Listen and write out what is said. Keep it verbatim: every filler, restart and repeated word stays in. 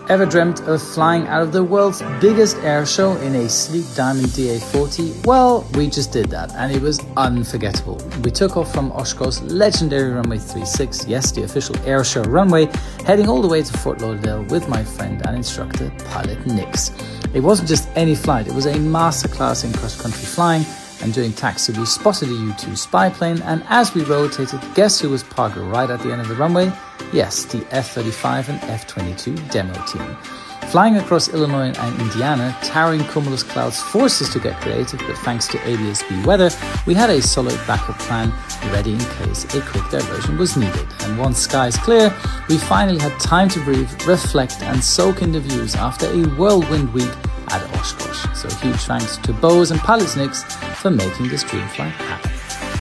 Ever dreamt of flying out of the world's biggest air show in a sleek Diamond D A forty? Well, we just did that and it was unforgettable. We took off from Oshkosh's legendary runway thirty-six, yes, the official air show runway, heading all the way to Fort Lauderdale with my friend and instructor, pilot Nix. It wasn't just any flight, it was a masterclass in cross-country flying, and during taxi we spotted a U two spy plane, and as we rotated, guess who was parked right at the end of the runway? Yes, the F thirty-five and F twenty-two demo team. Flying across Illinois and Indiana, towering cumulus clouds forced us to get creative, but thanks to A D S B weather, we had a solid backup plan ready in case a quick diversion was needed. And once skies clear, we finally had time to breathe, reflect and soak in the views after a whirlwind week at Oshkosh. So huge thanks to Bose and Pilots Nix for making this dream flight happen.